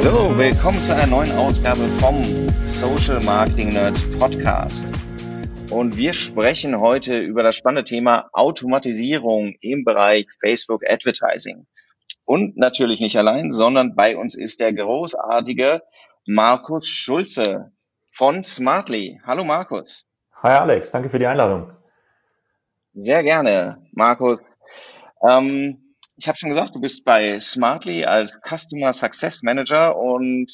So, willkommen zu einer neuen Ausgabe vom Social Marketing Nerds Podcast. Und wir sprechen heute über das spannende Thema Automatisierung im Bereich Facebook Advertising. Und natürlich nicht allein, sondern bei uns ist der großartige Markus Schulze von Smartly. Hallo Markus. Hi Alex, danke für die Einladung. Sehr gerne, Markus. Ich habe schon gesagt, du bist bei Smartly als Customer Success Manager und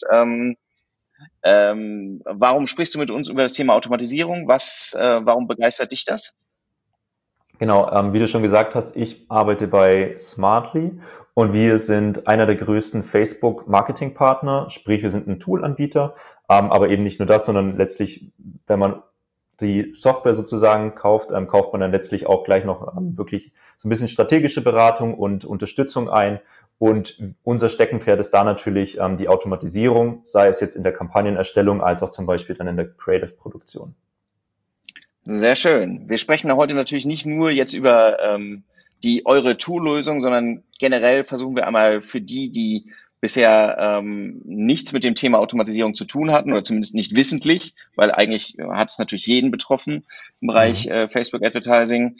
warum sprichst du mit uns über das Thema Automatisierung? Warum begeistert dich das? Genau, wie du schon gesagt hast, ich arbeite bei Smartly und wir sind einer der größten Facebook-Marketing-Partner, sprich wir sind ein Tool-Anbieter, aber eben nicht nur das, sondern letztlich, wenn man die Software sozusagen kauft, kauft man dann letztlich auch gleich noch wirklich so ein bisschen strategische Beratung und Unterstützung ein. Und unser Steckenpferd ist da natürlich die Automatisierung, sei es jetzt in der Kampagnenerstellung als auch zum Beispiel dann in der Creative-Produktion. Sehr schön. Wir sprechen heute natürlich nicht nur jetzt über eure Tool-Lösung, sondern generell versuchen wir einmal für die bisher nichts mit dem Thema Automatisierung zu tun hatten oder zumindest nicht wissentlich, weil eigentlich hat es natürlich jeden betroffen im Bereich Facebook Advertising.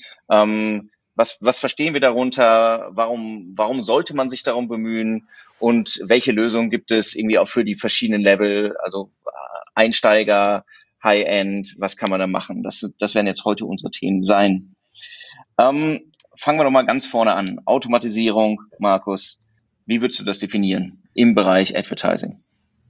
Was verstehen wir darunter? Warum sollte man sich darum bemühen? Und welche Lösungen gibt es irgendwie auch für die verschiedenen Level, also Einsteiger, High-End, was kann man da machen? Das werden jetzt heute unsere Themen sein. Fangen wir doch mal ganz vorne an. Automatisierung, Markus. Wie würdest du das definieren im Bereich Advertising?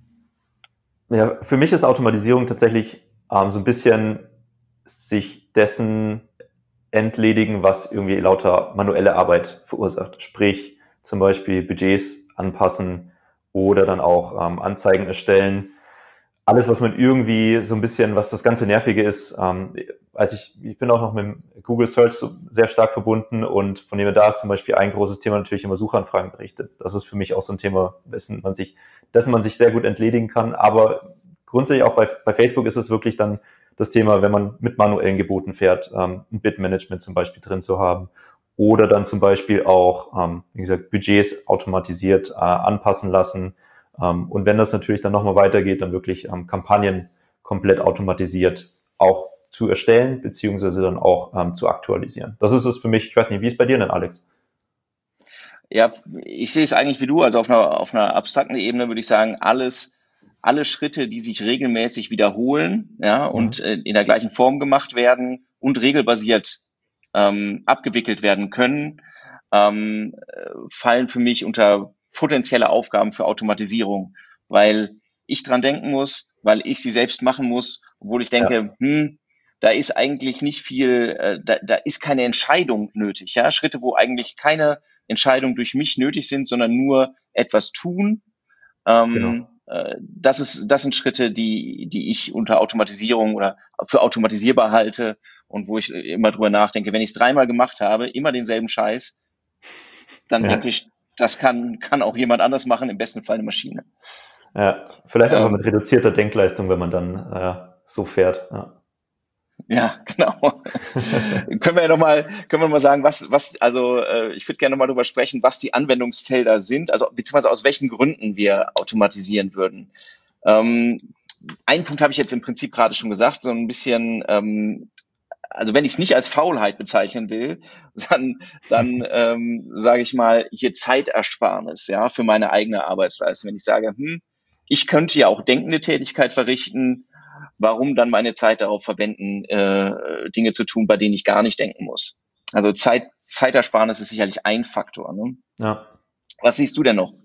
Ja, für mich ist Automatisierung tatsächlich so ein bisschen sich dessen entledigen, was irgendwie lauter manuelle Arbeit verursacht. Sprich, zum Beispiel Budgets anpassen oder dann auch Anzeigen erstellen. Alles, was man irgendwie so ein bisschen, was das ganze Nervige ist, ich bin auch noch mit Google Search so sehr stark verbunden und von dem her da ist zum Beispiel ein großes Thema natürlich immer Suchanfragenberichte. Das ist für mich auch so ein Thema, dessen man sich sehr gut entledigen kann. Aber grundsätzlich auch bei Facebook ist es wirklich dann das Thema, wenn man mit manuellen Geboten fährt, ein Bid-Management zum Beispiel drin zu haben oder dann zum Beispiel auch, wie gesagt, Budgets automatisiert anpassen lassen. Und wenn das natürlich dann nochmal weitergeht, dann wirklich Kampagnen komplett automatisiert auch zu erstellen, beziehungsweise dann auch zu aktualisieren. Das ist es für mich. Ich weiß nicht, wie ist es bei dir denn, Alex? Ja, ich sehe es eigentlich wie du, also auf einer abstrakten Ebene würde ich sagen, alle Schritte, die sich regelmäßig wiederholen, ja, und in der gleichen Form gemacht werden und regelbasiert abgewickelt werden können, fallen für mich unter potenzielle Aufgaben für Automatisierung, weil ich dran denken muss, weil ich sie selbst machen muss, obwohl ich denke, da ist eigentlich nicht viel, da ist keine Entscheidung nötig, ja, Schritte, wo eigentlich keine Entscheidungen durch mich nötig sind, sondern nur etwas tun. Genau. Das sind Schritte, die ich unter Automatisierung oder für automatisierbar halte und wo ich immer drüber nachdenke, wenn ich es dreimal gemacht habe, immer denselben Scheiß, dann denke ich, das kann auch jemand anders machen, im besten Fall eine Maschine. Ja, vielleicht einfach mit reduzierter Denkleistung, wenn man dann so fährt. Ja, genau. Können wir mal sagen, ich würde gerne noch mal darüber sprechen, was die Anwendungsfelder sind, also beziehungsweise aus welchen Gründen wir automatisieren würden. Einen Punkt habe ich jetzt im Prinzip gerade schon gesagt, so ein bisschen, also wenn ich es nicht als Faulheit bezeichnen will, dann sage ich mal, hier Zeitersparnis, ja, für meine eigene Arbeitsleistung. Wenn ich sage, ich könnte ja auch denkende Tätigkeit verrichten, warum dann meine Zeit darauf verwenden, Dinge zu tun, bei denen ich gar nicht denken muss? Also Zeitersparnis ist sicherlich ein Faktor. Ne? Ja. Was siehst du denn noch?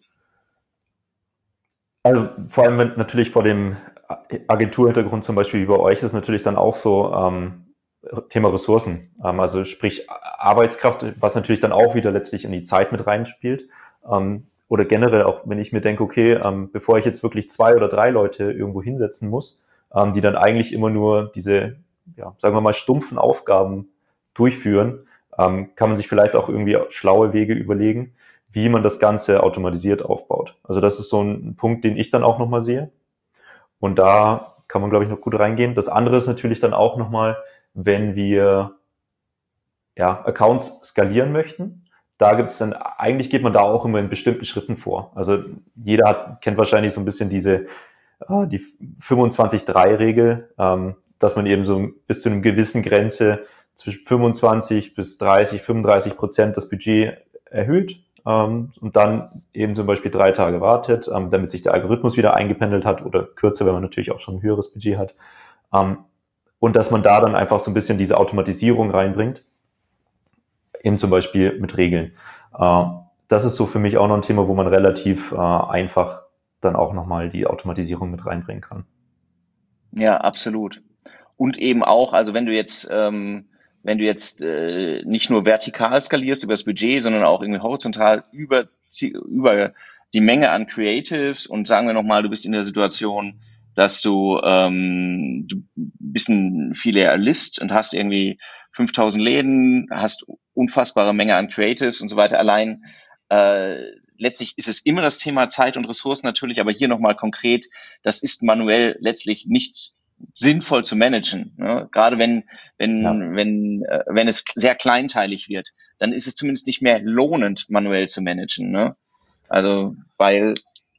Also vor allem wenn natürlich vor dem Agenturhintergrund zum Beispiel wie bei euch ist natürlich dann auch so Thema Ressourcen, also sprich Arbeitskraft, was natürlich dann auch wieder letztlich in die Zeit mit reinspielt. Oder generell auch, wenn ich mir denke, okay, bevor ich jetzt wirklich 2 oder 3 Leute irgendwo hinsetzen muss, die dann eigentlich immer nur diese, ja, sagen wir mal, stumpfen Aufgaben durchführen, kann man sich vielleicht auch irgendwie schlaue Wege überlegen, wie man das Ganze automatisiert aufbaut. Also das ist so ein Punkt, den ich dann auch nochmal sehe. Und da kann man, glaube ich, noch gut reingehen. Das andere ist natürlich dann auch nochmal, wenn wir Accounts skalieren möchten, da gibt's dann, eigentlich geht man da auch immer in bestimmten Schritten vor. Also jeder kennt wahrscheinlich so ein bisschen die 25-3-Regel, dass man eben so bis zu einer gewissen Grenze zwischen 25 bis 35% das Budget erhöht, und dann eben zum Beispiel 3 Tage wartet, damit sich der Algorithmus wieder eingependelt hat, oder kürzer, wenn man natürlich auch schon ein höheres Budget hat. Und dass man da dann einfach so ein bisschen diese Automatisierung reinbringt, eben zum Beispiel mit Regeln. Das ist so für mich auch noch ein Thema, wo man relativ einfach dann auch nochmal die Automatisierung mit reinbringen kann. Ja, absolut. Und eben auch, also wenn du jetzt nicht nur vertikal skalierst über das Budget, sondern auch irgendwie horizontal über die Menge an Creatives, und sagen wir nochmal, du bist in der Situation, dass du bist ein Filialist und hast irgendwie 5000 Läden, hast unfassbare Menge an Creatives und so weiter. Allein letztlich ist es immer das Thema Zeit und Ressourcen natürlich, aber hier nochmal konkret, das ist manuell letztlich nicht sinnvoll zu managen. Ne? Gerade wenn es sehr kleinteilig wird, dann ist es zumindest nicht mehr lohnend, manuell zu managen. Ne? Also, weil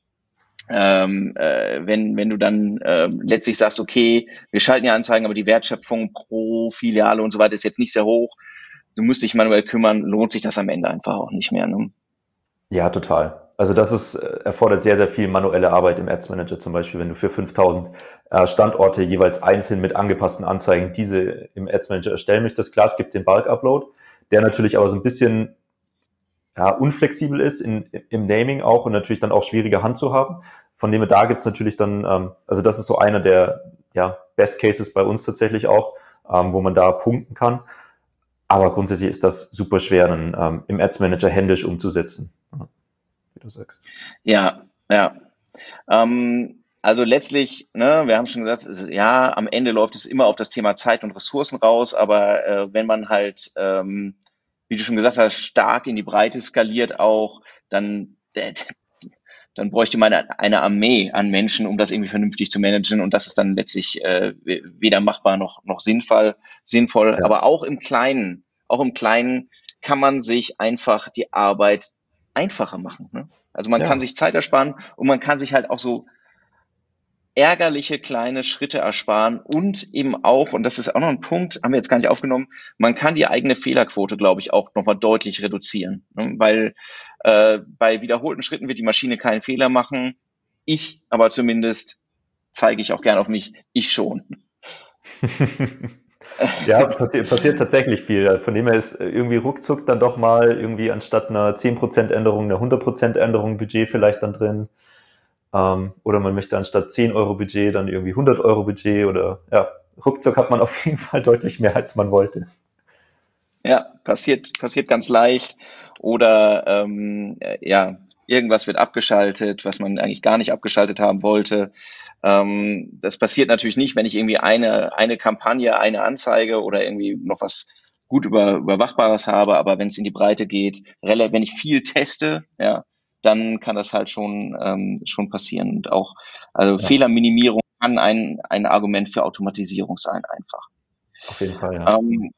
wenn du dann letztlich sagst, okay, wir schalten ja Anzeigen, aber die Wertschöpfung pro Filiale und so weiter ist jetzt nicht sehr hoch, du musst dich manuell kümmern, lohnt sich das am Ende einfach auch nicht mehr. Ne? Ja, total. Also das erfordert sehr, sehr viel manuelle Arbeit im Ads Manager, zum Beispiel, wenn du für 5000 Standorte jeweils einzeln mit angepassten Anzeigen diese im Ads Manager erstellen möchtest. Klar, es gibt den Bulk-Upload, der natürlich aber so ein bisschen unflexibel ist im Naming auch und natürlich dann auch schwieriger Hand zu haben. Von dem her, da gibt's natürlich dann, also das ist so einer der Best Cases bei uns tatsächlich auch, wo man da punkten kann. Aber grundsätzlich ist das super schwer, dann im Ads Manager händisch umzusetzen, wie du sagst. Ja. Also letztlich, ne, wir haben schon gesagt, ja, am Ende läuft es immer auf das Thema Zeit und Ressourcen raus, aber wenn man halt, wie du schon gesagt hast, stark in die Breite skaliert auch, dann bräuchte man eine Armee an Menschen, um das irgendwie vernünftig zu managen, und das ist dann letztlich weder machbar noch sinnvoll. Ja. Aber auch im Kleinen kann man sich einfach die Arbeit einfacher machen. Ne? Also man kann sich Zeit ersparen und man kann sich halt auch so ärgerliche kleine Schritte ersparen und eben auch, und das ist auch noch ein Punkt, haben wir jetzt gar nicht aufgenommen, man kann die eigene Fehlerquote, glaube ich, auch nochmal deutlich reduzieren, ne? Weil bei wiederholten Schritten wird die Maschine keinen Fehler machen. Ich aber zumindest, zeige ich auch gerne auf mich, ich schon. Ja, passiert tatsächlich viel. Von dem her ist irgendwie ruckzuck dann doch mal irgendwie anstatt einer 10% Änderung eine 100% Änderung Budget vielleicht dann drin. Oder man möchte anstatt 10 Euro Budget dann irgendwie 100 Euro Budget, oder ruckzuck hat man auf jeden Fall deutlich mehr, als man wollte. Ja, passiert ganz leicht. Oder irgendwas wird abgeschaltet, was man eigentlich gar nicht abgeschaltet haben wollte. Das passiert natürlich nicht, wenn ich irgendwie eine Kampagne, eine Anzeige oder irgendwie noch was gut Überwachbares habe, aber wenn es in die Breite geht, wenn ich viel teste, ja, dann kann das halt schon passieren. Und auch, also Fehlerminimierung kann ein Argument für Automatisierung sein, einfach. Auf jeden Fall, ja.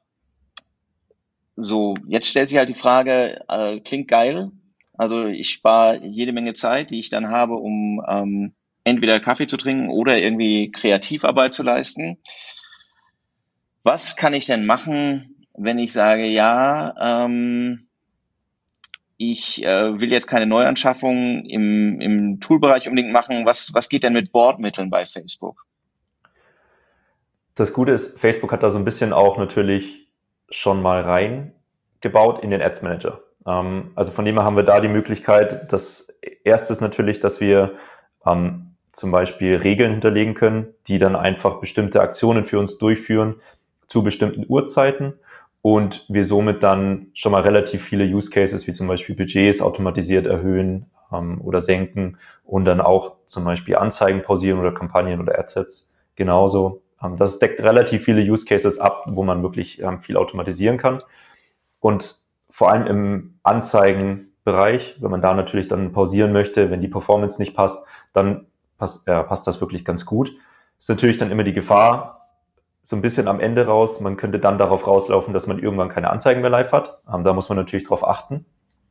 So, jetzt stellt sich halt die Frage, klingt geil. Also ich spare jede Menge Zeit, die ich dann habe, um entweder Kaffee zu trinken oder irgendwie Kreativarbeit zu leisten. Was kann ich denn machen, wenn ich sage, ja, ich will jetzt keine Neuanschaffung im Toolbereich unbedingt machen. Was geht denn mit Bordmitteln bei Facebook? Das Gute ist, Facebook hat da so ein bisschen auch natürlich schon mal reingebaut in den Ads Manager. Also von dem her haben wir da die Möglichkeit, das erste ist natürlich, dass wir zum Beispiel Regeln hinterlegen können, die dann einfach bestimmte Aktionen für uns durchführen zu bestimmten Uhrzeiten und wir somit dann schon mal relativ viele Use Cases wie zum Beispiel Budgets automatisiert erhöhen oder senken und dann auch zum Beispiel Anzeigen pausieren oder Kampagnen oder Adsets genauso. Das deckt relativ viele Use Cases ab, wo man wirklich viel automatisieren kann. Und vor allem im Anzeigenbereich, wenn man da natürlich dann pausieren möchte, wenn die Performance nicht passt, dann passt das wirklich ganz gut. Ist natürlich dann immer die Gefahr, so ein bisschen am Ende raus, man könnte dann darauf rauslaufen, dass man irgendwann keine Anzeigen mehr live hat. Da muss man natürlich drauf achten.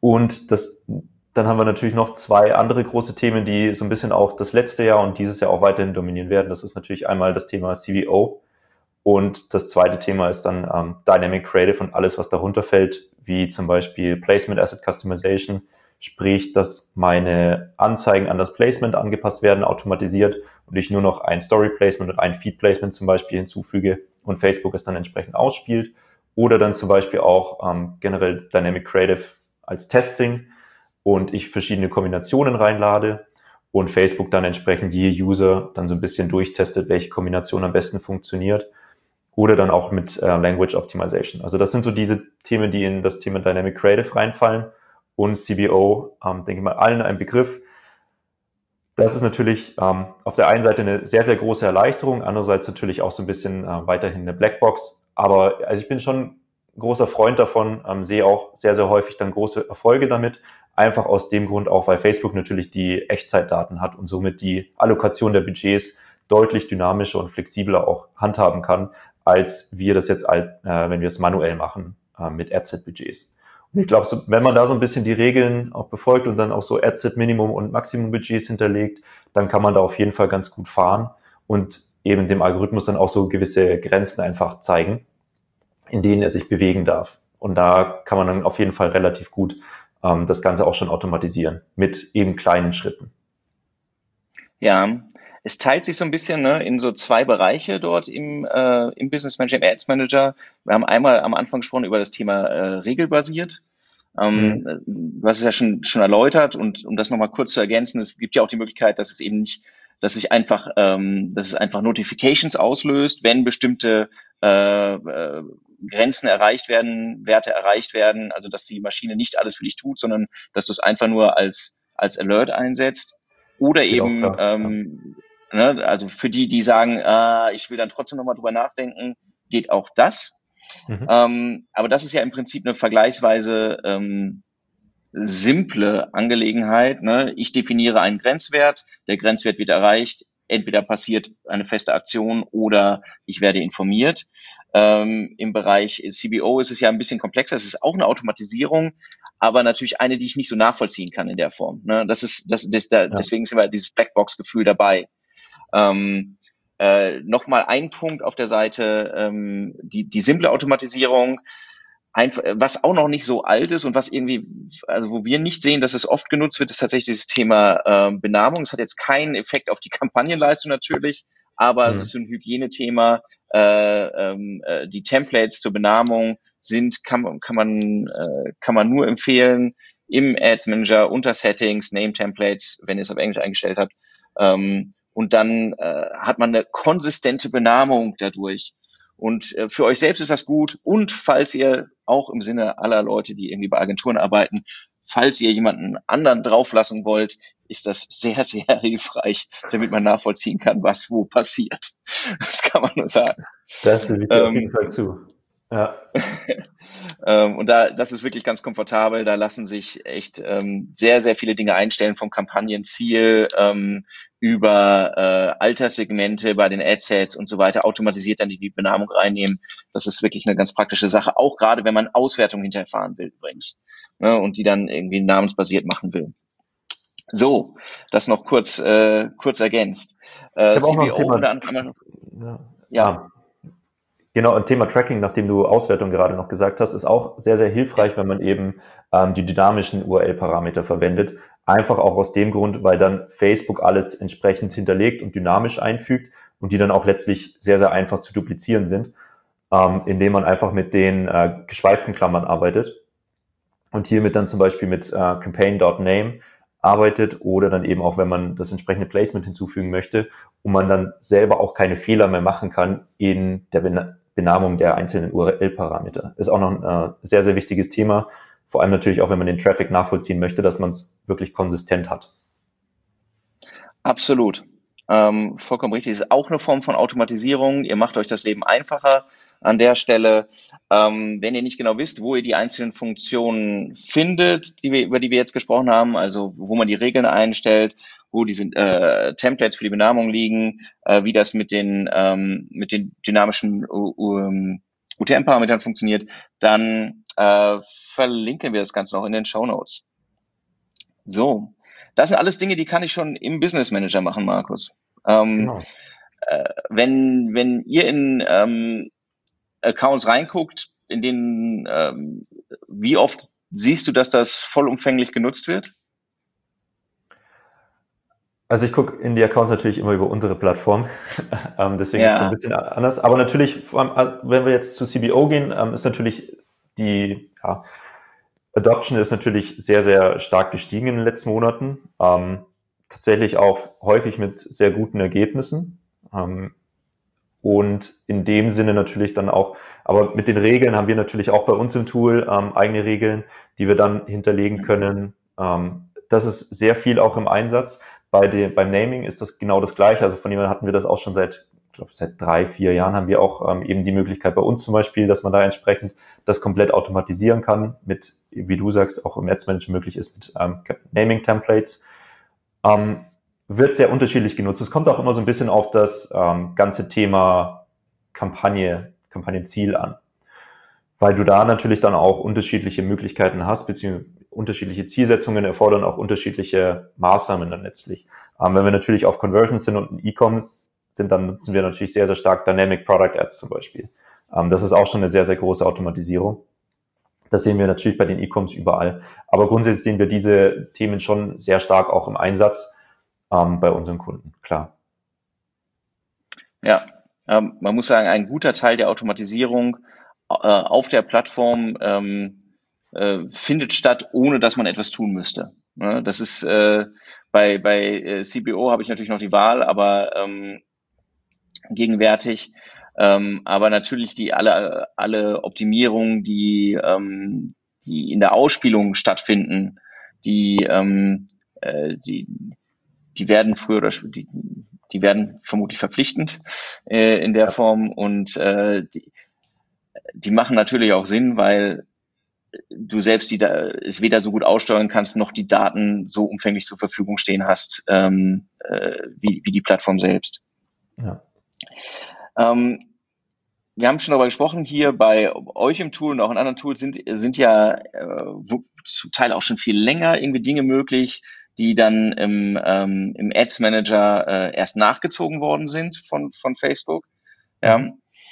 Und dann haben wir natürlich noch zwei andere große Themen, die so ein bisschen auch das letzte Jahr und dieses Jahr auch weiterhin dominieren werden. Das ist natürlich einmal das Thema CBO und das zweite Thema ist dann Dynamic Creative und alles, was darunter fällt, wie zum Beispiel Placement Asset Customization, sprich, dass meine Anzeigen an das Placement angepasst werden, automatisiert und ich nur noch ein Story Placement und ein Feed Placement zum Beispiel hinzufüge und Facebook es dann entsprechend ausspielt. Oder dann zum Beispiel auch generell Dynamic Creative als Testing und ich verschiedene Kombinationen reinlade und Facebook dann entsprechend je User dann so ein bisschen durchtestet, welche Kombination am besten funktioniert. Oder dann auch mit Language Optimization. Also das sind so diese Themen, die in das Thema Dynamic Creative reinfallen. Und CBO, denke ich mal, allen ein Begriff. Das ist natürlich auf der einen Seite eine sehr, sehr große Erleichterung, andererseits natürlich auch so ein bisschen weiterhin eine Blackbox. Aber also ich bin schon ein großer Freund davon, sehe auch sehr, sehr häufig dann große Erfolge damit. Einfach aus dem Grund auch, weil Facebook natürlich die Echtzeitdaten hat und somit die Allokation der Budgets deutlich dynamischer und flexibler auch handhaben kann, als wir das jetzt, wenn wir es manuell machen mit Adset-Budgets. Und ich glaube, wenn man da so ein bisschen die Regeln auch befolgt und dann auch so Adset-Minimum- und Maximum-Budgets hinterlegt, dann kann man da auf jeden Fall ganz gut fahren und eben dem Algorithmus dann auch so gewisse Grenzen einfach zeigen, in denen er sich bewegen darf. Und da kann man dann auf jeden Fall relativ gut das Ganze auch schon automatisieren mit eben kleinen Schritten. Ja, es teilt sich so ein bisschen, ne, in so zwei Bereiche dort im Business Manager, im Ads Manager. Wir haben einmal am Anfang gesprochen über das Thema regelbasiert. Du hast es ja schon erläutert und um das nochmal kurz zu ergänzen, es gibt ja auch die Möglichkeit, dass es eben nicht, dass es einfach Notifications auslöst, wenn bestimmte Grenzen erreicht werden, Werte erreicht werden, also dass die Maschine nicht alles für dich tut, sondern dass du es einfach nur als Alert einsetzt. Oder Geht auch eben, klar. ne, also für die, die sagen, ich will dann trotzdem nochmal drüber nachdenken, geht auch das. Aber das ist ja im Prinzip eine vergleichsweise simple Angelegenheit. Ne? Ich definiere einen Grenzwert, der Grenzwert wird erreicht, entweder passiert eine feste Aktion oder ich werde informiert. Im Bereich CBO ist es ja ein bisschen komplexer, es ist auch eine Automatisierung, aber natürlich eine, die ich nicht so nachvollziehen kann in der Form. Ne? Deswegen ist immer dieses Blackbox-Gefühl dabei. Nochmal ein Punkt auf der Seite, die simple Automatisierung, was auch noch nicht so alt ist und was irgendwie, also wo wir nicht sehen, dass es oft genutzt wird, ist tatsächlich dieses Thema Benamung. Es hat jetzt keinen Effekt auf die Kampagnenleistung natürlich, aber es ist so ein Hygienethema. Die Templates zur Benamung kann man nur empfehlen im Ads Manager unter Settings, Name Templates, wenn ihr es auf Englisch eingestellt habt. Und dann hat man eine konsistente Benamung dadurch. Und für euch selbst ist das gut. Und falls ihr auch im Sinne aller Leute, die irgendwie bei Agenturen arbeiten, falls ihr jemanden anderen drauflassen wollt, ist das sehr, sehr hilfreich, damit man nachvollziehen kann, was wo passiert. Das kann man nur sagen. Da stimme ich dir auf jeden Fall zu. Ja. Und das ist wirklich ganz komfortabel. Da lassen sich echt sehr, sehr viele Dinge einstellen, vom Kampagnenziel über Alterssegmente bei den Adsets und so weiter, automatisiert dann die Benamung reinnehmen. Das ist wirklich eine ganz praktische Sache, auch gerade wenn man Auswertung hinterfahren will übrigens, ne, und die dann irgendwie namensbasiert machen will. So, das noch kurz ergänzt. Ich habe auch noch ein CBO Thema. unter anderem. Ja. Genau, ein Thema Tracking, nachdem du Auswertung gerade noch gesagt hast, ist auch sehr, sehr hilfreich, wenn man eben die dynamischen URL-Parameter verwendet. Einfach auch aus dem Grund, weil dann Facebook alles entsprechend hinterlegt und dynamisch einfügt und die dann auch letztlich sehr, sehr einfach zu duplizieren sind, indem man einfach mit den geschweiften Klammern arbeitet und hiermit dann zum Beispiel mit campaign.name arbeitet oder dann eben auch, wenn man das entsprechende Placement hinzufügen möchte und man dann selber auch keine Fehler mehr machen kann in der Benamung der einzelnen URL-Parameter. Ist auch noch ein sehr, sehr wichtiges Thema, vor allem natürlich auch, wenn man den Traffic nachvollziehen möchte, dass man es wirklich konsistent hat. Absolut. Vollkommen richtig. Es ist auch eine Form von Automatisierung. Ihr macht euch das Leben einfacher an der Stelle. Wenn ihr nicht genau wisst, wo ihr die einzelnen Funktionen findet, über die wir jetzt gesprochen haben, also wo man die Regeln einstellt, wo diese Templates für die Benamung liegen, wie das mit den dynamischen UTM-Parametern funktioniert, dann verlinken wir das Ganze noch in den Shownotes. So, das sind alles Dinge, die kann ich schon im Business Manager machen, Markus. Genau. Wenn ihr in Accounts reinguckt, in denen, wie oft siehst du, dass das vollumfänglich genutzt wird? Also ich gucke in die Accounts natürlich immer über unsere Plattform, deswegen ist es so ein bisschen anders. Aber natürlich, vor allem, wenn wir jetzt zu CBO gehen, ist natürlich die Adoption ist natürlich sehr, sehr stark gestiegen in den letzten Monaten. Tatsächlich auch häufig mit sehr guten Ergebnissen. Und in dem Sinne natürlich dann auch, aber mit den Regeln haben wir natürlich auch bei uns im Tool eigene Regeln, die wir dann hinterlegen können. Das ist sehr viel auch im Einsatz. Beim Naming ist das genau das Gleiche. Also von dem hatten wir das auch schon seit 3-4 Jahren haben wir auch eben die Möglichkeit bei uns zum Beispiel, dass man da entsprechend das komplett automatisieren kann mit, wie du sagst, auch im Ads Manager möglich ist mit Naming-Templates. Wird sehr unterschiedlich genutzt. Es kommt auch immer so ein bisschen auf das ganze Thema Kampagnenziel an, weil du da natürlich dann auch unterschiedliche Möglichkeiten hast, beziehungsweise unterschiedliche Zielsetzungen erfordern auch unterschiedliche Maßnahmen dann letztlich. Wenn wir natürlich auf Conversions sind und ein E-Com sind, dann nutzen wir natürlich sehr, sehr stark Dynamic Product Ads zum Beispiel. Das ist auch schon eine sehr, sehr große Automatisierung. Das sehen wir natürlich bei den E-Coms überall. Aber grundsätzlich sehen wir diese Themen schon sehr stark auch im Einsatz bei unseren Kunden, klar. Ja, man muss sagen, ein guter Teil der Automatisierung auf der Plattform findet statt, ohne dass man etwas tun müsste. Das ist bei CBO habe ich natürlich noch die Wahl, aber gegenwärtig. Aber natürlich die alle Optimierungen, die in der Ausspielung stattfinden, die werden früher oder die werden vermutlich verpflichtend in der Form und die machen natürlich auch Sinn, weil du selbst es weder so gut aussteuern kannst, noch die Daten so umfänglich zur Verfügung stehen hast, wie die Plattform selbst. Ja. Wir haben schon darüber gesprochen, hier bei euch im Tool und auch in anderen Tools sind ja zum Teil auch schon viel länger irgendwie Dinge möglich, die dann im Ads Manager erst nachgezogen worden sind von Facebook. Ja.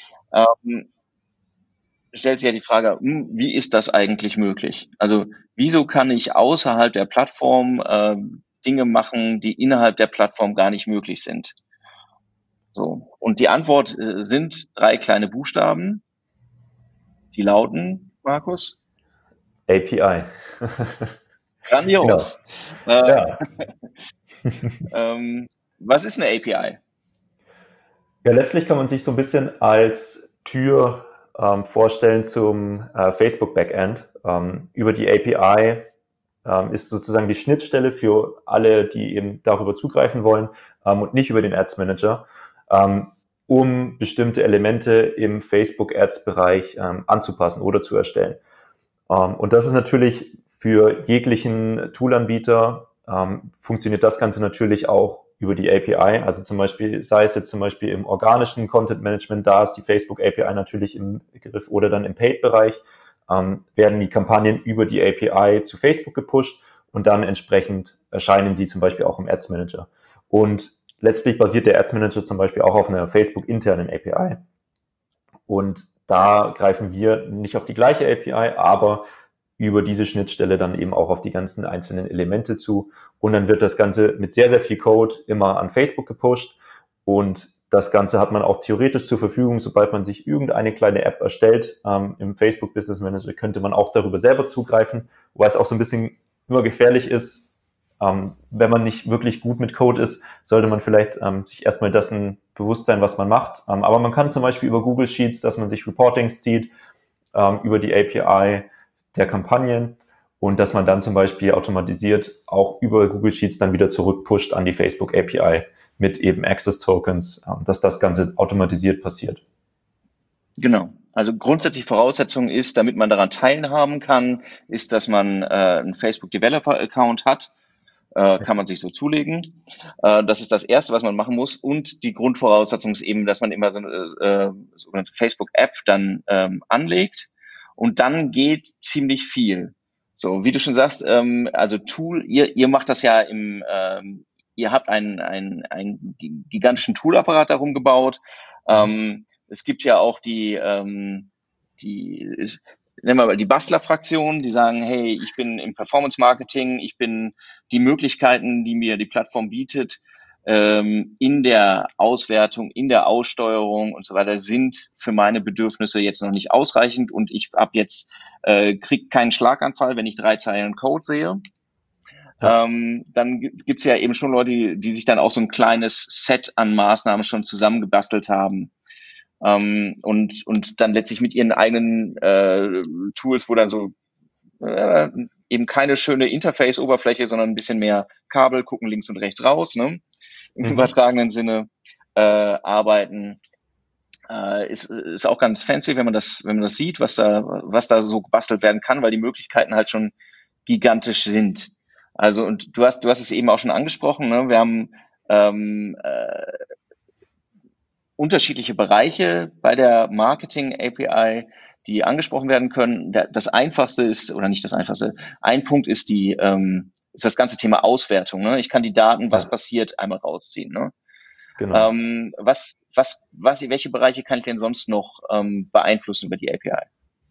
Stellt sich ja die Frage, wie ist das eigentlich möglich? Also wieso kann ich außerhalb der Plattform Dinge machen, die innerhalb der Plattform gar nicht möglich sind? So. Und die Antwort sind 3 kleine Buchstaben, die lauten, Markus? API. Grandios. Genau. Ja. Was ist eine API? Ja, letztlich kann man sich so ein bisschen als Tür vorstellen zum Facebook Backend. Über die API ist sozusagen die Schnittstelle für alle, die eben darüber zugreifen wollen und nicht über den Ads Manager, um bestimmte Elemente im Facebook Ads Bereich anzupassen oder zu erstellen. Und das ist natürlich für jeglichen Toolanbieter funktioniert das Ganze natürlich auch über die API. Also zum Beispiel, sei es jetzt zum Beispiel im organischen Content Management, da ist die Facebook API natürlich im Begriff oder dann im Paid-Bereich, werden die Kampagnen über die API zu Facebook gepusht und dann entsprechend erscheinen sie zum Beispiel auch im Ads Manager. Und letztlich basiert der Ads Manager zum Beispiel auch auf einer Facebook-internen API. Und da greifen wir nicht auf die gleiche API, aber über diese Schnittstelle dann eben auch auf die ganzen einzelnen Elemente zu. Und dann wird das Ganze mit sehr, sehr viel Code immer an Facebook gepusht. Und das Ganze hat man auch theoretisch zur Verfügung, sobald man sich irgendeine kleine App erstellt. Im Facebook Business Manager könnte man auch darüber selber zugreifen, wobei es auch so ein bisschen immer gefährlich ist. Wenn man nicht wirklich gut mit Code ist, sollte man vielleicht sich erstmal dessen bewusst sein, was man macht. Aber man kann zum Beispiel über Google Sheets, dass man sich Reportings zieht, über die API der Kampagnen und dass man dann zum Beispiel automatisiert auch über Google Sheets dann wieder zurückpusht an die Facebook API mit eben Access Tokens, dass das Ganze automatisiert passiert. Genau. Also grundsätzlich Voraussetzung ist, damit man daran teilhaben kann, ist, dass man einen Facebook Developer Account hat. kann man sich so zulegen. Das ist das Erste, was man machen muss. Und die Grundvoraussetzung ist eben, dass man immer so eine sogenannte Facebook-App dann anlegt. Und dann geht ziemlich viel. So, wie du schon sagst, also Tool, ihr macht das ja ihr habt einen gigantischen Toolapparat darum gebaut. Es gibt ja auch nennen wir mal die Bastler-Fraktion, die sagen, hey, ich bin im Performance-Marketing, ich bin die Möglichkeiten, die mir die Plattform bietet, in der Auswertung, in der Aussteuerung und so weiter, sind für meine Bedürfnisse jetzt noch nicht ausreichend und ich krieg keinen Schlaganfall, wenn ich 3 Zeilen Code sehe. Ja. Dann gibt's ja eben schon Leute, die sich dann auch so ein kleines Set an Maßnahmen schon zusammengebastelt haben. Und dann letztlich mit ihren eigenen Tools, wo dann so eben keine schöne Interface-Oberfläche, sondern ein bisschen mehr Kabel, gucken links und rechts raus, ne? Im übertragenen Sinne arbeiten. Ist auch ganz fancy, wenn man das sieht, was da so gebastelt werden kann, weil die Möglichkeiten halt schon gigantisch sind. Also, und du hast es eben auch schon angesprochen, ne? Wir haben unterschiedliche Bereiche bei der Marketing API, die angesprochen werden können. Das Einfachste ist, oder nicht das Einfachste, ein Punkt ist ist das ganze Thema Auswertung. Ne? Ich kann die Daten, was passiert, einmal rausziehen. Ne? Genau. Welche Bereiche kann ich denn sonst noch beeinflussen über die API?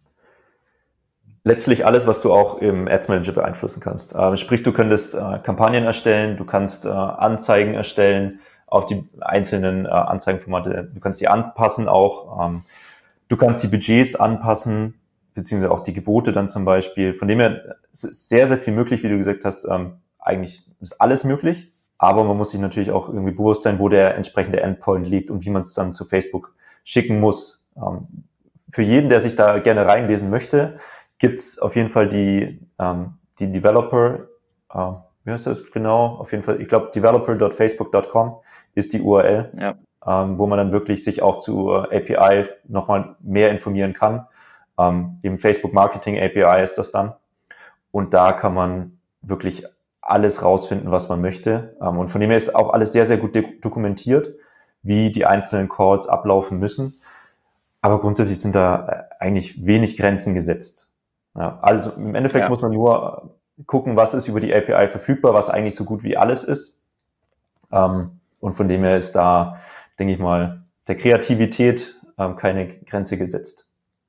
Letztlich alles, was du auch im Ads Manager beeinflussen kannst. Sprich, du könntest Kampagnen erstellen, du kannst Anzeigen erstellen auf die einzelnen Anzeigenformate. Du kannst die anpassen auch. Du kannst die Budgets anpassen, beziehungsweise auch die Gebote dann zum Beispiel. Von dem her ist sehr, sehr viel möglich, wie du gesagt hast. Eigentlich ist alles möglich, aber man muss sich natürlich auch irgendwie bewusst sein, wo der entsprechende Endpoint liegt und wie man es dann zu Facebook schicken muss. Für jeden, der sich da gerne reinlesen möchte, gibt's auf jeden Fall die Developer, wie heißt das genau? Auf jeden Fall, ich glaube, developer.facebook.com ist die URL, ja. Wo man dann wirklich sich auch zu API nochmal mehr informieren kann. Eben Facebook Marketing API ist das dann. Und da kann man wirklich alles rausfinden, was man möchte. Und von dem her ist auch alles sehr, sehr gut dokumentiert, wie die einzelnen Calls ablaufen müssen. Aber grundsätzlich sind da eigentlich wenig Grenzen gesetzt. Ja, also im Endeffekt muss man nur gucken, was ist über die API verfügbar, was eigentlich so gut wie alles ist. Und von dem her ist da, denke ich mal, der Kreativität keine Grenze gesetzt.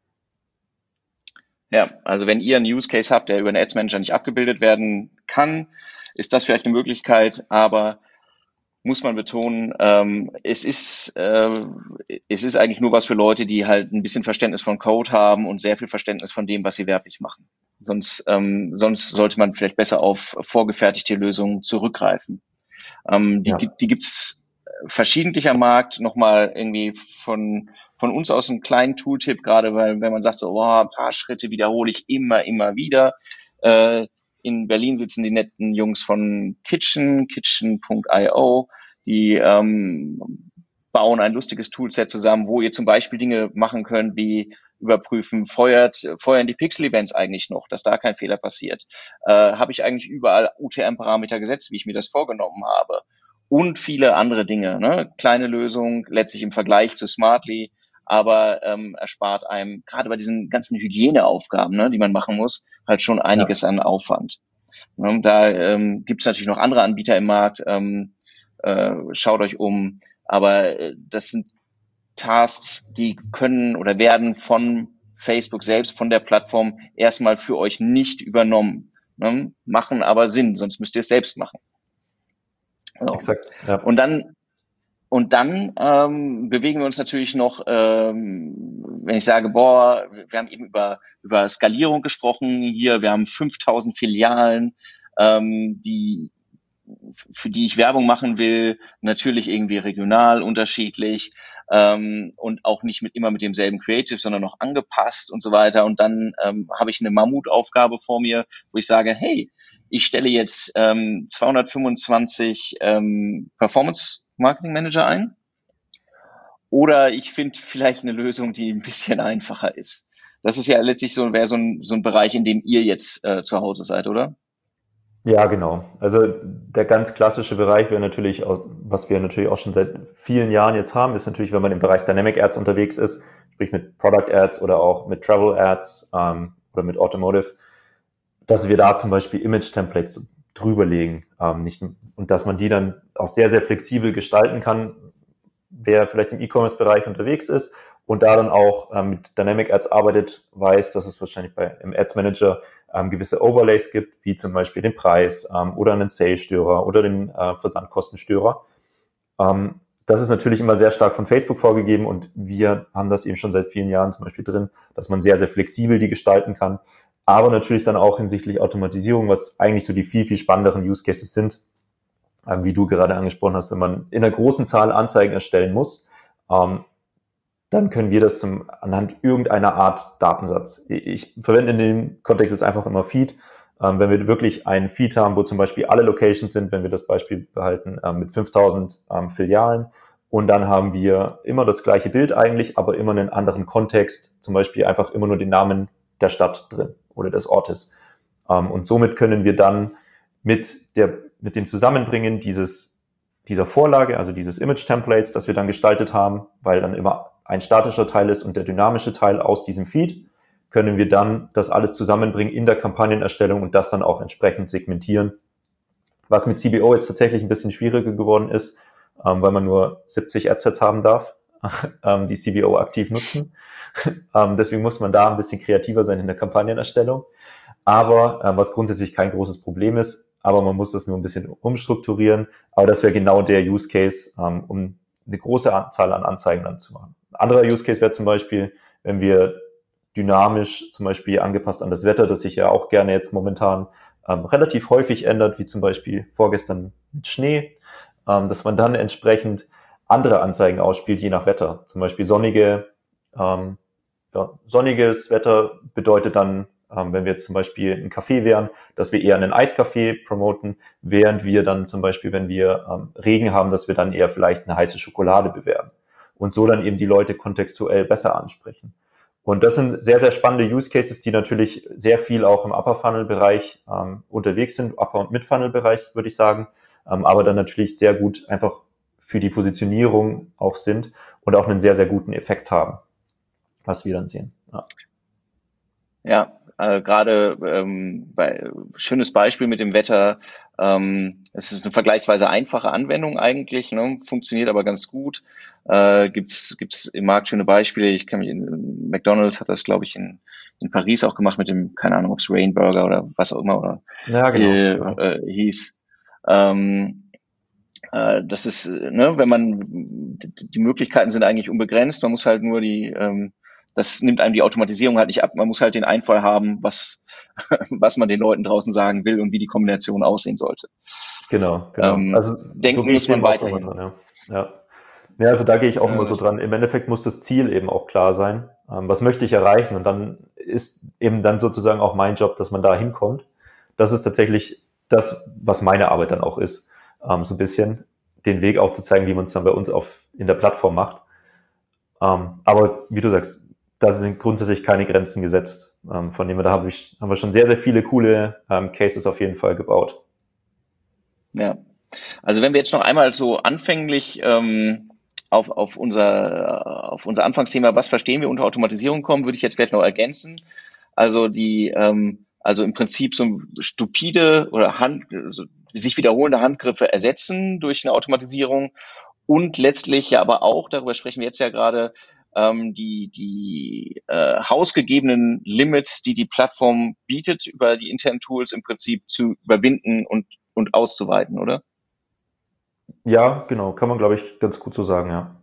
Ja, also wenn ihr einen Use Case habt, der über einen Ads Manager nicht abgebildet werden kann, ist das vielleicht eine Möglichkeit, aber muss man betonen, es ist eigentlich nur was für Leute, die halt ein bisschen Verständnis von Code haben und sehr viel Verständnis von dem, was sie werblich machen. Sonst sollte man vielleicht besser auf vorgefertigte Lösungen zurückgreifen. Die gibt's verschiedentlich am Markt, nochmal irgendwie von uns aus einen kleinen Tooltip, gerade weil wenn man sagt, so, ein paar Schritte wiederhole ich immer wieder. In Berlin sitzen die netten Jungs von Kitchen.io, die bauen ein lustiges Toolset zusammen, wo ihr zum Beispiel Dinge machen könnt, wie überprüfen, feuern die Pixel-Events eigentlich noch, dass da kein Fehler passiert. Habe ich eigentlich überall UTM-Parameter gesetzt, wie ich mir das vorgenommen habe? Und viele andere Dinge. Ne? Kleine Lösung, letztlich im Vergleich zu Smartly, aber erspart einem, gerade bei diesen ganzen Hygieneaufgaben, ne, die man machen muss, halt schon einiges an Aufwand. Ne? Da gibt's natürlich noch andere Anbieter im Markt, schaut euch um, aber das sind Tasks, die können oder werden von Facebook selbst, von der Plattform erstmal für euch nicht übernommen. Ne? Machen aber Sinn, sonst müsst ihr es selbst machen. So. Exakt. Ja. Und dann bewegen wir uns natürlich noch, wenn ich sage, wir haben eben über Skalierung gesprochen hier, wir haben 5000 Filialen, für die ich Werbung machen will, natürlich irgendwie regional unterschiedlich und auch nicht immer mit demselben Creative, sondern noch angepasst und so weiter. Und dann habe ich eine Mammutaufgabe vor mir, wo ich sage, hey, ich stelle jetzt 225 Performance Marketing Manager ein oder ich finde vielleicht eine Lösung, die ein bisschen einfacher ist. Das ist ja letztlich wäre so ein Bereich, in dem ihr jetzt zu Hause seid, oder? Ja, genau. Also der ganz klassische Bereich wäre natürlich, was wir natürlich auch schon seit vielen Jahren jetzt haben, ist natürlich, wenn man im Bereich Dynamic Ads unterwegs ist, sprich mit Product Ads oder auch mit Travel Ads oder mit Automotive, dass wir da zum Beispiel Image-Templates drüberlegen. Nicht, und dass man die dann auch sehr, sehr flexibel gestalten kann, wer vielleicht im E-Commerce-Bereich unterwegs ist und da dann auch mit Dynamic Ads arbeitet, weiß, dass es wahrscheinlich im Ads Manager gewisse Overlays gibt, wie zum Beispiel den Preis oder einen Sales-Störer oder den Versandkostenstörer. Das ist natürlich immer sehr stark von Facebook vorgegeben und wir haben das eben schon seit vielen Jahren zum Beispiel drin, dass man sehr, sehr flexibel die gestalten kann, aber natürlich dann auch hinsichtlich Automatisierung, was eigentlich so die viel, viel spannenderen Use Cases sind, wie du gerade angesprochen hast, wenn man in einer großen Zahl Anzeigen erstellen muss, dann können wir das anhand irgendeiner Art Datensatz. Ich verwende in dem Kontext jetzt einfach immer Feed. Wenn wir wirklich einen Feed haben, wo zum Beispiel alle Locations sind, wenn wir das Beispiel behalten, mit 5000 Filialen, und dann haben wir immer das gleiche Bild eigentlich, aber immer einen anderen Kontext, zum Beispiel einfach immer nur den Namen der Stadt drin oder des Ortes. Und somit können wir dann mit dem Zusammenbringen dieser Vorlage, also dieses Image-Templates, das wir dann gestaltet haben, weil dann immer ein statischer Teil ist und der dynamische Teil aus diesem Feed, können wir dann das alles zusammenbringen in der Kampagnenerstellung und das dann auch entsprechend segmentieren. Was mit CBO jetzt tatsächlich ein bisschen schwieriger geworden ist, weil man nur 70 Adsets haben darf, die CBO aktiv nutzen. Deswegen muss man da ein bisschen kreativer sein in der Kampagnenerstellung. Aber was grundsätzlich kein großes Problem ist, aber man muss das nur ein bisschen umstrukturieren. Aber das wäre genau der Use Case, um eine große Anzahl an Anzeigen dann zu machen. Ein anderer Use Case wäre zum Beispiel, wenn wir dynamisch, zum Beispiel angepasst an das Wetter, das sich ja auch gerne jetzt momentan relativ häufig ändert, wie zum Beispiel vorgestern mit Schnee, dass man dann entsprechend andere Anzeigen ausspielt, je nach Wetter. Zum Beispiel sonniges Wetter bedeutet dann, wenn wir jetzt zum Beispiel ein Café wären, dass wir eher einen Eiscafé promoten, während wir dann zum Beispiel, wenn wir Regen haben, dass wir dann eher vielleicht eine heiße Schokolade bewerben und so dann eben die Leute kontextuell besser ansprechen. Und das sind sehr, sehr spannende Use Cases, die natürlich sehr viel auch im Upper-Funnel-Bereich unterwegs sind, Upper- und Mid-Funnel-Bereich, würde ich sagen, aber dann natürlich sehr gut einfach für die Positionierung auch sind und auch einen sehr, sehr guten Effekt haben, was wir dann sehen. Ja, gerade schönes Beispiel mit dem Wetter. Es ist eine vergleichsweise einfache Anwendung eigentlich, ne? Funktioniert aber ganz gut. Gibt's im Markt schöne Beispiele. Ich kann mich McDonald's hat das, glaube ich, in Paris auch gemacht mit dem, keine Ahnung, ob es Rainburger oder was auch immer oder Ja, genau. hieß. Das ist, ne, die Möglichkeiten sind eigentlich unbegrenzt. Man muss halt nur das nimmt einem die Automatisierung halt nicht ab. Man muss halt den Einfall haben, was man den Leuten draußen sagen will und wie die Kombination aussehen sollte. Genau. Also so Denken gehe muss ich man eben auch immer weiterhin. dran, ja. Ja, also da gehe ich auch immer so Was, dran. Im Endeffekt muss das Ziel eben auch klar sein. Was möchte ich erreichen? Und dann ist eben dann sozusagen auch mein Job, dass man da hinkommt. Das ist tatsächlich das, was meine Arbeit dann auch ist. So ein bisschen den Weg aufzuzeigen, wie man es dann bei uns in der Plattform macht. Aber wie du sagst, da sind grundsätzlich keine Grenzen gesetzt. Von dem her, haben wir schon sehr, sehr viele coole Cases auf jeden Fall gebaut. ja. Also wenn wir jetzt noch einmal so anfänglich auf unser Anfangsthema, was verstehen wir unter Automatisierung kommen, würde ich jetzt vielleicht noch ergänzen. Also also im Prinzip so stupide oder sich wiederholende Handgriffe ersetzen durch eine Automatisierung und letztlich ja aber auch, darüber sprechen wir jetzt ja gerade, die hausgegebenen Limits, die die Plattform bietet, über die internen Tools im Prinzip zu überwinden und auszuweiten, oder? Ja, genau, kann man, glaube ich, ganz gut so sagen, ja.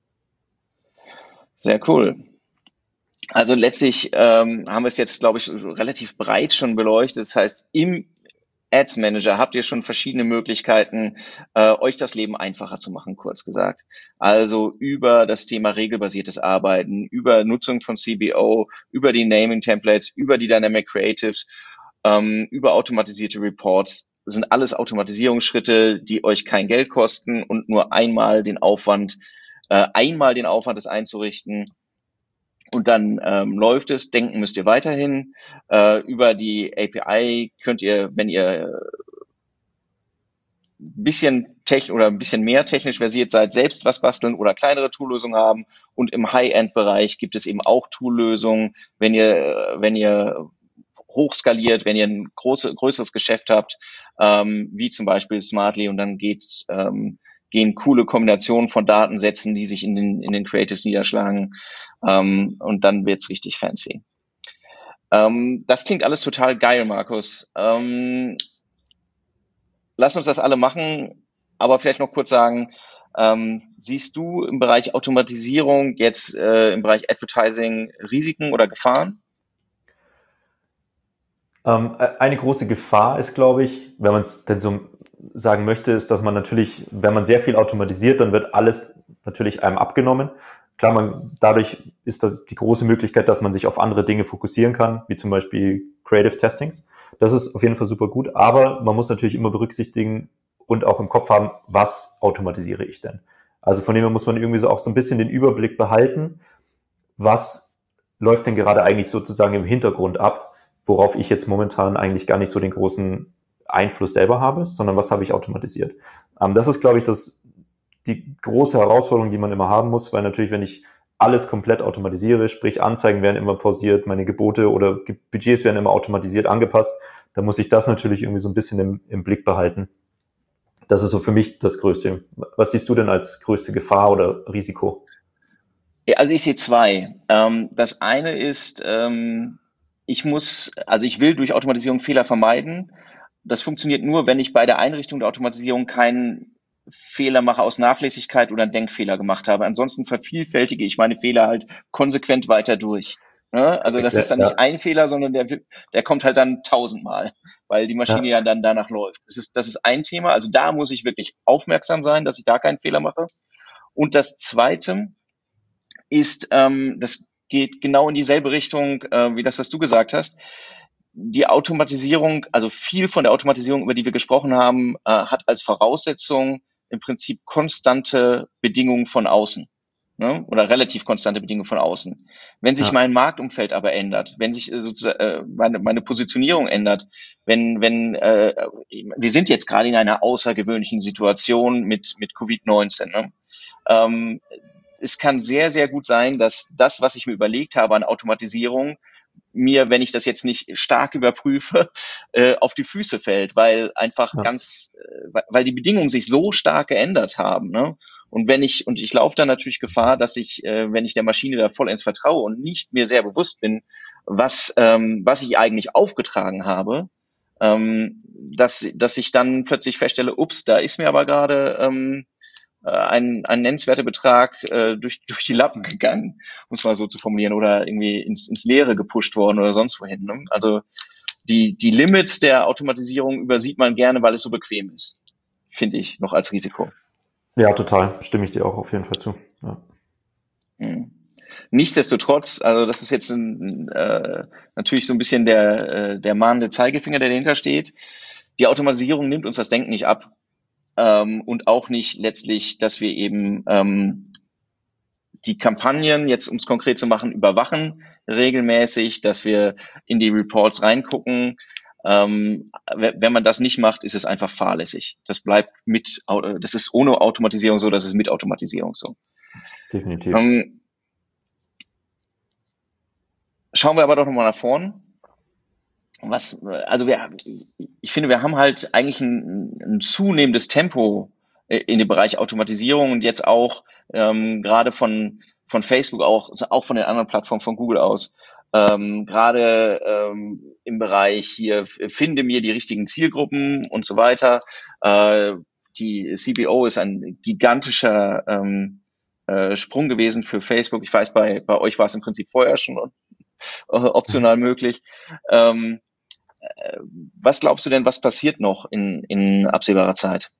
Sehr cool. Also letztlich haben wir es jetzt, glaube ich, relativ breit schon beleuchtet. Das heißt, im Ads Manager habt ihr schon verschiedene Möglichkeiten, euch das Leben einfacher zu machen, kurz gesagt. Also über das Thema regelbasiertes Arbeiten, über Nutzung von CBO, über die Naming Templates, über die Dynamic Creatives, über automatisierte Reports. Das sind alles Automatisierungsschritte, die euch kein Geld kosten und nur einmal den Aufwand, das einzurichten. Und dann läuft es. Denken müsst ihr weiterhin. Über die API könnt ihr, wenn ihr bisschen oder ein bisschen mehr technisch versiert seid, selbst was basteln oder kleinere Toollösungen haben. Und im High-End-Bereich gibt es eben auch Toollösungen, wenn ihr hochskaliert, wenn ihr ein größeres Geschäft habt, wie zum Beispiel Smartly, und dann gehen coole Kombinationen von Datensätzen, die sich in den Creatives niederschlagen, und dann wird's richtig fancy. Das klingt alles total geil, Markus. Lass uns das alle machen, aber vielleicht noch kurz sagen, siehst du im Bereich Automatisierung jetzt im Bereich Advertising Risiken oder Gefahren? Eine große Gefahr ist, glaube ich, wenn man es denn so sagen möchte, ist, dass man natürlich, wenn man sehr viel automatisiert, dann wird alles natürlich einem abgenommen. Klar, dadurch ist das die große Möglichkeit, dass man sich auf andere Dinge fokussieren kann, wie zum Beispiel Creative Testings. Das ist auf jeden Fall super gut, aber man muss natürlich immer berücksichtigen und auch im Kopf haben, was automatisiere ich denn? Also von dem her muss man irgendwie so auch so ein bisschen den Überblick behalten, was läuft denn gerade eigentlich sozusagen im Hintergrund ab, worauf ich jetzt momentan eigentlich gar nicht so den großen Einfluss selber habe, sondern was habe ich automatisiert. Das ist, glaube ich, die große Herausforderung, die man immer haben muss, weil natürlich, wenn ich alles komplett automatisiere, sprich Anzeigen werden immer pausiert, meine Gebote oder Budgets werden immer automatisiert angepasst, dann muss ich das natürlich irgendwie so ein bisschen im Blick behalten. Das ist so für mich das Größte. Was siehst du denn als größte Gefahr oder Risiko? Ja, also ich sehe zwei. Das eine ist, ich will durch Automatisierung Fehler vermeiden. Das funktioniert nur, wenn ich bei der Einrichtung der Automatisierung keinen Fehler mache aus Nachlässigkeit oder einen Denkfehler gemacht habe. Ansonsten vervielfältige ich meine Fehler halt konsequent weiter durch. Ne? Also das ist dann nicht ein Fehler, sondern der kommt halt dann 1000-mal, weil die Maschine ja dann danach läuft. Das ist ein Thema. Also da muss ich wirklich aufmerksam sein, dass ich da keinen Fehler mache. Und das Zweite ist, das geht genau in dieselbe Richtung wie das, was du gesagt hast. Die Automatisierung, also viel von der Automatisierung, über die wir gesprochen haben, hat als Voraussetzung im Prinzip konstante Bedingungen von außen, ne? Oder relativ konstante Bedingungen von außen. Wenn sich mein Marktumfeld aber ändert, wenn sich sozusagen meine Positionierung ändert, wenn wir sind jetzt gerade in einer außergewöhnlichen Situation mit Covid-19, ne? Es kann sehr, sehr gut sein, dass das, was ich mir überlegt habe an Automatisierung, mir, wenn ich das jetzt nicht stark überprüfe, auf die Füße fällt, weil einfach weil die Bedingungen sich so stark geändert haben, ne? Und ich laufe dann natürlich Gefahr, dass ich, wenn ich der Maschine da vollends vertraue und nicht mir sehr bewusst bin, was ich eigentlich aufgetragen habe, dass ich dann plötzlich feststelle, ups, da ist mir aber gerade ein nennenswerter Betrag durch die Lappen gegangen, um es mal so zu formulieren, oder irgendwie ins Leere gepusht worden oder sonst wohin. Ne? Also die Limits der Automatisierung übersieht man gerne, weil es so bequem ist, finde ich, noch als Risiko. Ja, total. Stimme ich dir auch auf jeden Fall zu. Ja. Nichtsdestotrotz, also das ist jetzt natürlich so ein bisschen der mahnende Zeigefinger, der dahinter steht. Die Automatisierung nimmt uns das Denken nicht ab. Und auch nicht letztlich, dass wir eben die Kampagnen, jetzt um es konkret zu machen, überwachen regelmäßig, dass wir in die Reports reingucken. Wenn man das nicht macht, ist es einfach fahrlässig. Das ist ohne Automatisierung so, das ist mit Automatisierung so. Definitiv. Schauen wir aber doch nochmal nach vorn. Ich finde, wir haben halt eigentlich ein zunehmendes Tempo in dem Bereich Automatisierung und jetzt auch gerade von Facebook, auch von den anderen Plattformen von Google aus. Gerade im Bereich hier, finde mir die richtigen Zielgruppen und so weiter. Die CPO ist ein gigantischer Sprung gewesen für Facebook. Ich weiß, bei euch war es im Prinzip vorher schon optional möglich. Was glaubst du denn, was passiert noch in absehbarer Zeit?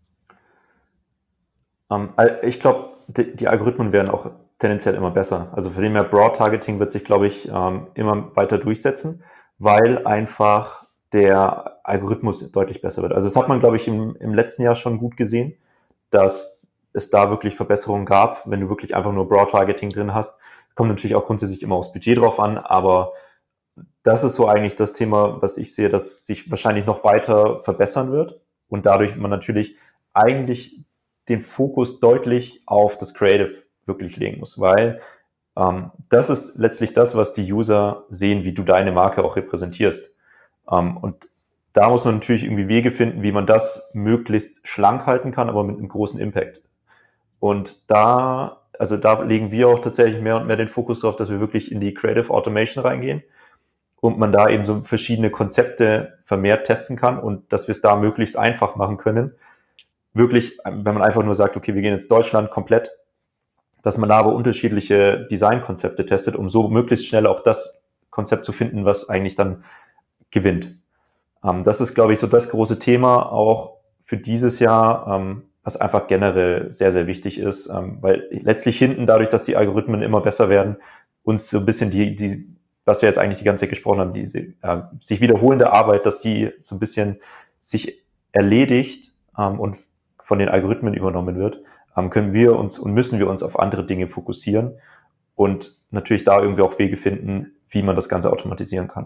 Ich glaube, die Algorithmen werden auch tendenziell immer besser. Also von dem her Broad Targeting wird sich, glaube ich, immer weiter durchsetzen, weil einfach der Algorithmus deutlich besser wird. Also das hat man, glaube ich, im letzten Jahr schon gut gesehen, dass es da wirklich Verbesserungen gab, wenn du wirklich einfach nur Broad Targeting drin hast. Kommt natürlich auch grundsätzlich immer aufs Budget drauf an, aber das ist so eigentlich das Thema, was ich sehe, das sich wahrscheinlich noch weiter verbessern wird. und dadurch man natürlich eigentlich den Fokus deutlich auf das Creative wirklich legen muss, weil das ist letztlich das, was die User sehen, wie du deine Marke auch repräsentierst. Und da muss man natürlich irgendwie Wege finden, wie man das möglichst schlank halten kann, aber mit einem großen Impact. Und da legen wir auch tatsächlich mehr und mehr den Fokus darauf, dass wir wirklich in die Creative Automation reingehen und man da eben so verschiedene Konzepte vermehrt testen kann und dass wir es da möglichst einfach machen können. Wirklich, wenn man einfach nur sagt, okay, wir gehen jetzt Deutschland komplett, dass man da aber unterschiedliche Designkonzepte testet, um so möglichst schnell auch das Konzept zu finden, was eigentlich dann gewinnt. Das ist, glaube ich, so das große Thema auch für dieses Jahr, was einfach generell sehr, sehr wichtig ist, weil letztlich hinten, dadurch, dass die Algorithmen immer besser werden, uns so ein bisschen was wir jetzt eigentlich die ganze Zeit gesprochen haben, diese sich wiederholende Arbeit, dass die so ein bisschen sich erledigt und von den Algorithmen übernommen wird, können wir uns und müssen wir uns auf andere Dinge fokussieren und natürlich da irgendwie auch Wege finden, wie man das Ganze automatisieren kann.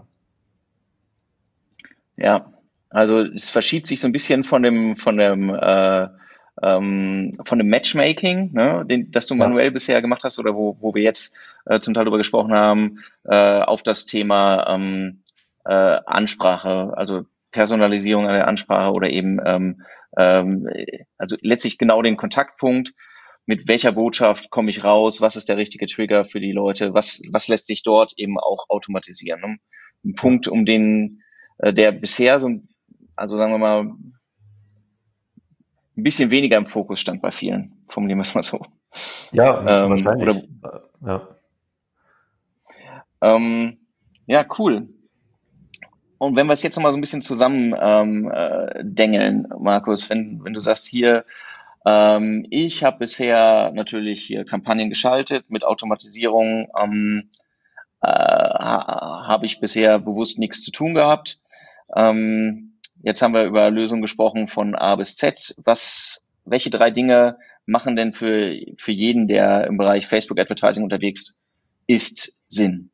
Ja, also es verschiebt sich so ein bisschen von dem Matchmaking, ne, das du manuell bisher gemacht hast oder wo wir jetzt zum Teil darüber gesprochen haben, auf das Thema Ansprache, also Personalisierung an der Ansprache oder eben also letztlich genau den Kontaktpunkt, mit welcher Botschaft komme ich raus, was ist der richtige Trigger für die Leute, was lässt sich dort eben auch automatisieren. Ne? Ein Punkt, um den der bisher also sagen wir mal, ein bisschen weniger im Fokus stand bei vielen, formulieren wir es mal so. Ja, wahrscheinlich. Ja, cool. Und wenn wir es jetzt nochmal so ein bisschen zusammen dengeln, Markus, wenn du sagst hier, ich habe bisher natürlich hier Kampagnen geschaltet mit Automatisierung, habe ich bisher bewusst nichts zu tun gehabt. Jetzt haben wir über Lösungen gesprochen von A bis Z. Welche 3 Dinge machen denn für jeden, der im Bereich Facebook Advertising unterwegs ist, Sinn?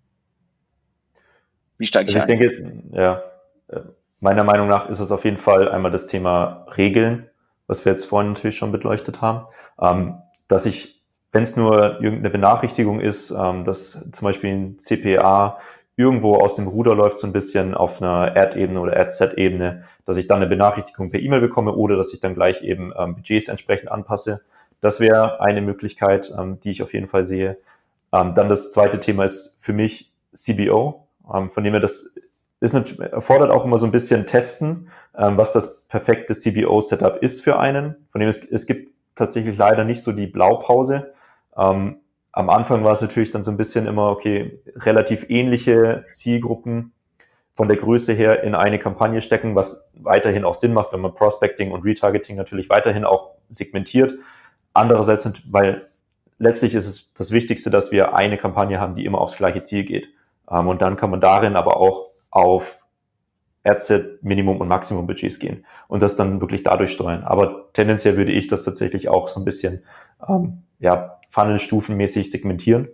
Wie steige ich ein? Ich denke, meiner Meinung nach ist es auf jeden Fall einmal das Thema Regeln, was wir jetzt vorhin natürlich schon beleuchtet haben, dass wenn es nur irgendeine Benachrichtigung ist, dass zum Beispiel ein CPA irgendwo aus dem Ruder läuft, so ein bisschen auf einer Ad-Ebene oder Ad-Set-Ebene, dass ich dann eine Benachrichtigung per E-Mail bekomme oder dass ich dann gleich eben Budgets entsprechend anpasse. Das wäre eine Möglichkeit, die ich auf jeden Fall sehe. Dann das zweite Thema ist für mich CBO, von dem her erfordert auch immer so ein bisschen Testen, was das perfekte CBO-Setup ist für einen. Von dem es gibt tatsächlich leider nicht so die Blaupause. Am Anfang war es natürlich dann so ein bisschen immer, okay, relativ ähnliche Zielgruppen von der Größe her in eine Kampagne stecken, was weiterhin auch Sinn macht, wenn man Prospecting und Retargeting natürlich weiterhin auch segmentiert. Andererseits, weil letztlich ist es das Wichtigste, dass wir eine Kampagne haben, die immer aufs gleiche Ziel geht. Und dann kann man darin aber auch auf Adset, Minimum- und Maximum-Budgets gehen und das dann wirklich dadurch steuern. Aber tendenziell würde ich das tatsächlich auch so ein bisschen Funnel-stufenmäßig segmentieren.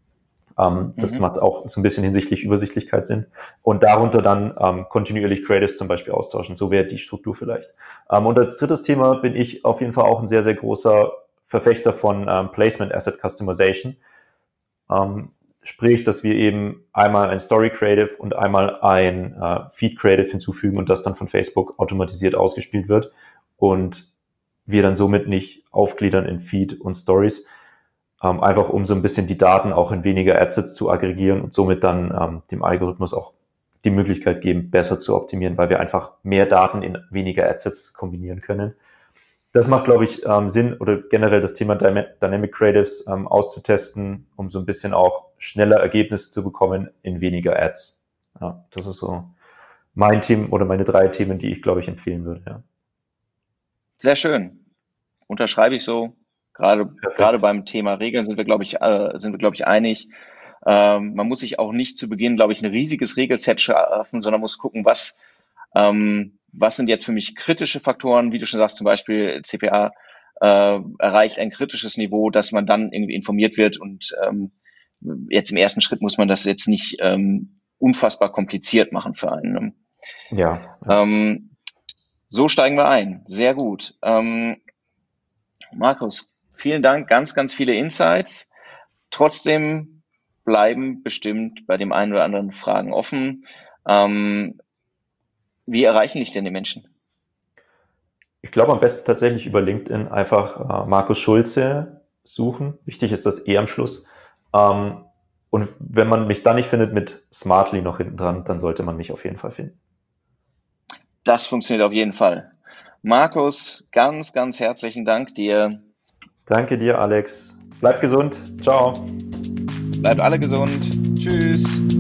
Das macht auch so ein bisschen hinsichtlich Übersichtlichkeit Sinn. Und darunter dann kontinuierlich Creatives zum Beispiel austauschen. So wäre die Struktur vielleicht. Und als drittes Thema bin ich auf jeden Fall auch ein sehr, sehr großer Verfechter von Placement Asset Customization. Sprich, dass wir eben einmal ein Story Creative und einmal ein Feed Creative hinzufügen und das dann von Facebook automatisiert ausgespielt wird und wir dann somit nicht aufgliedern in Feed und Stories, einfach um so ein bisschen die Daten auch in weniger Adsets zu aggregieren und somit dann dem Algorithmus auch die Möglichkeit geben, besser zu optimieren, weil wir einfach mehr Daten in weniger Adsets kombinieren können. Das macht, glaube ich, Sinn, oder generell das Thema Dynamic Creatives auszutesten, um so ein bisschen auch schneller Ergebnisse zu bekommen in weniger Ads. Ja, das ist so mein Team oder meine 3 Themen, die ich, glaube ich, empfehlen würde. Ja. Sehr schön. Unterschreibe ich so. Gerade beim Thema Regeln sind wir, glaube ich, einig. Man muss sich auch nicht zu Beginn, glaube ich, ein riesiges Regelset schaffen, sondern muss gucken, was sind jetzt für mich kritische Faktoren, wie du schon sagst, zum Beispiel CPA erreicht ein kritisches Niveau, dass man dann irgendwie informiert wird und jetzt im ersten Schritt muss man das jetzt nicht unfassbar kompliziert machen für einen. Ja. So steigen wir ein. Sehr gut. Markus, vielen Dank, ganz, ganz viele Insights. Trotzdem bleiben bestimmt bei dem einen oder anderen Fragen offen. Wie erreichen dich denn die Menschen? Ich glaube, am besten tatsächlich über LinkedIn einfach Markus Schulze suchen. Wichtig ist das am Schluss. Und wenn man mich dann nicht findet mit Smartly noch hinten dran, dann sollte man mich auf jeden Fall finden. Das funktioniert auf jeden Fall. Markus, ganz, ganz herzlichen Dank dir. Danke dir, Alex. Bleib gesund. Ciao. Bleibt alle gesund. Tschüss.